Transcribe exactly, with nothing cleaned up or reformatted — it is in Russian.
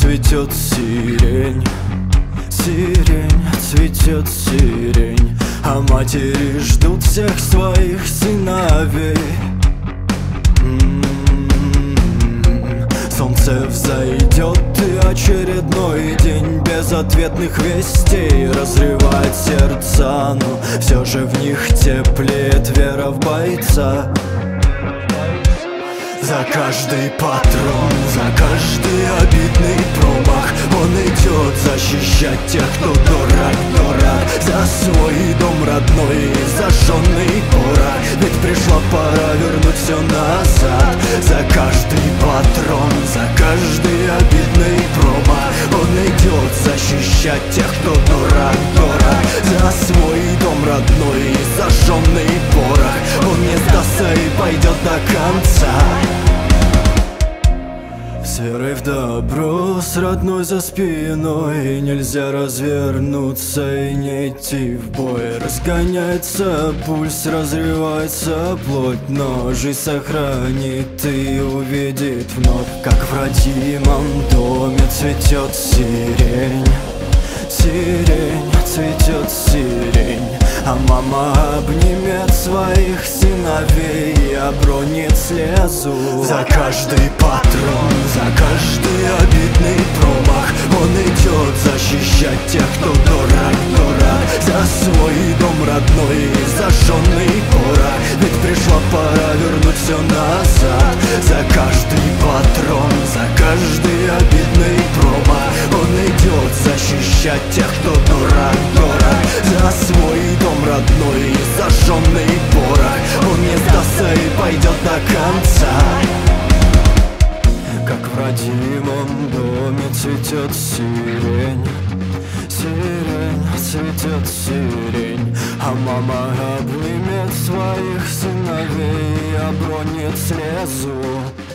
цветет сирень, сирень, цветет сирень, а матери ждут всех своих сыновей. Солнце взойдет, и очередной день безответных вестей разрывает сердца, но все же в них теплеет вера в бойца. За каждый патрон, за каждый обидный промах он идет защищать тех, кто дорог, дорог. За свой дом родной, зажженный порох, ведь пришла пора вернуть все назад. За каждый патрон, за каждый обидный промах он идет защищать тех, кто дорог, дорог. За свой дом родной, зажженный порох он не сдастся и пойдет до конца. С верой в добро, с родной за спиной нельзя развернуться и не идти в бой. Разгоняется пульс, разрывается плоть, но жизнь сохранит и увидит вновь, как в родимом доме цветет сирень, сирень, цветет сирень, а мама обнимет своих сыновей и обронит слезу. За каждый патрон, за каждый обидный промах он идет защищать тех, кто дорог, дорог. За свой дом родной, зажженный порох, ведь пришла пора вернуть все назад. За каждый патрон, за каждый обидный промах он идет защищать тех, кто дорог, дорог. За свой дом родной, зажженный порох он не сдастся и пойдет до конца. Как в родимом доме цветет сирень, сирень, цветет сирень, а мама обнимет своих сыновей и обронит слезу.